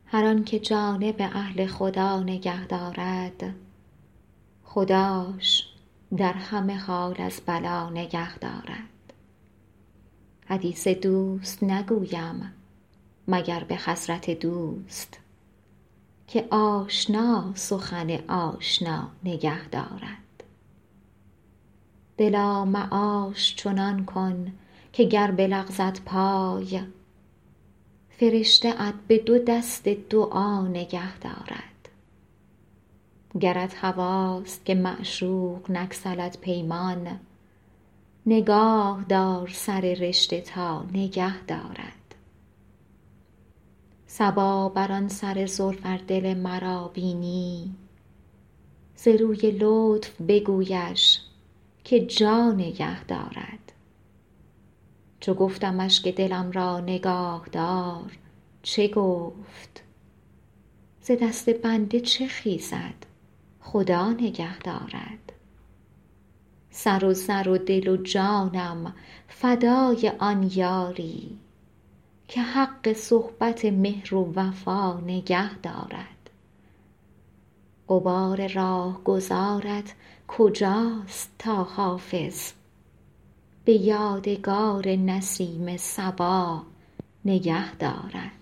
هر آن که جانب اهل خدا نگه دارد، خداش در همه حال از بلا نگه دارد. حدیث دوست نگویم مگر به حضرت دوست، که آشنا سخن آشنا نگه دارد. دلا معاش چنان کن که گر بلغزد پای، فرشته ات به دو دست دعا نگه دارد. گرت هواست که معشوق نگسلد پیمان، نگاه دار سر رشته تا نگه دارد. صبا بر آن سر زلف ار دل مرا بینی، ز روی لطف بگویش که جا نگه دارد. چو گفتمش که دلم را نگاه دار، چه گفت؟ ز دست بنده چه خیزد خدا نگه دارد. سر و زر و دل و جانم فدای آن یاری، که حق صحبت مهر و وفا نگه دارد. غبار راهگذارت کجاست تا حافظ، به یادگار نسیم صبا نگه دارد.